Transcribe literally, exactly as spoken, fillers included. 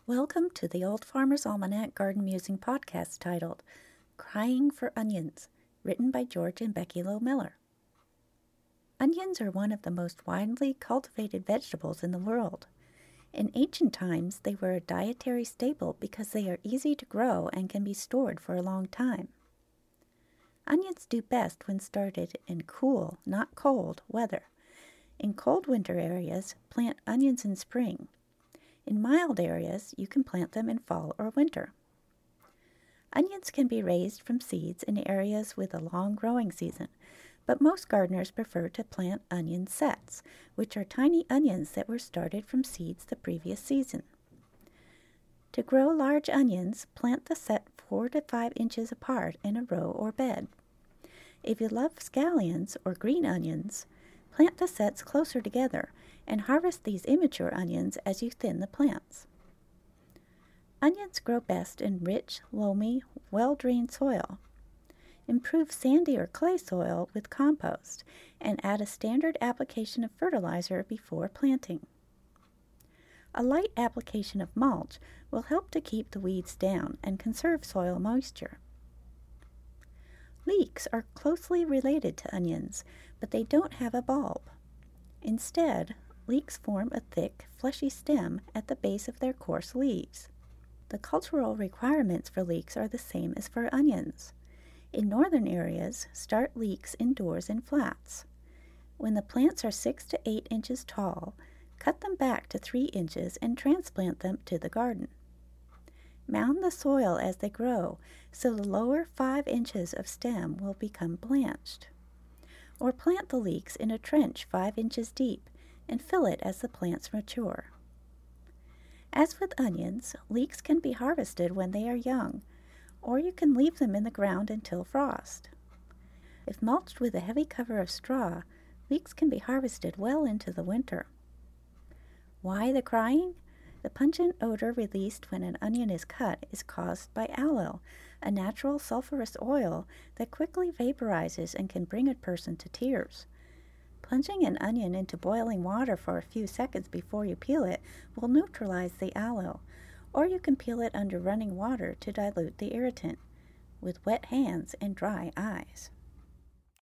Welcome to the Old Farmer's Almanac Garden Musing podcast titled Crying for Onions, written by George and Becky Lowe Miller. Onions are one of the most widely cultivated vegetables in the world. In ancient times, they were a dietary staple because they are easy to grow and can be stored for a long time. Onions do best when started in cool, not cold, weather. In cold winter areas, plant onions in spring. In mild areas, you can plant them in fall or winter. Onions can be raised from seeds in areas with a long growing season, but most gardeners prefer to plant onion sets, which are tiny onions that were started from seeds the previous season. To grow large onions, plant the set four to five inches apart in a row or bed. If you love scallions or green onions, plant the sets closer together and harvest these immature onions as you thin the plants. Onions grow best in rich, loamy, well-drained soil. Improve sandy or clay soil with compost and add a standard application of fertilizer before planting. A light application of mulch will help to keep the weeds down and conserve soil moisture. Leeks are closely related to onions, but they don't have a bulb. Instead, leeks form a thick, fleshy stem at the base of their coarse leaves. The cultural requirements for leeks are the same as for onions. In northern areas, start leeks indoors in flats. When the plants are six to eight inches tall, cut them back to three inches and transplant them to the garden. Mound the soil as they grow so the lower five inches of stem will become blanched. Or plant the leeks in a trench five inches deep and fill it as the plants mature. As with onions, leeks can be harvested when they are young, or you can leave them in the ground until frost. If mulched with a heavy cover of straw, leeks can be harvested well into the winter. Why the crying? The pungent odor released when an onion is cut is caused by aloe, a natural sulfurous oil that quickly vaporizes and can bring a person to tears. Plunging an onion into boiling water for a few seconds before you peel it will neutralize the aloe, or you can peel it under running water to dilute the irritant, with wet hands and dry eyes.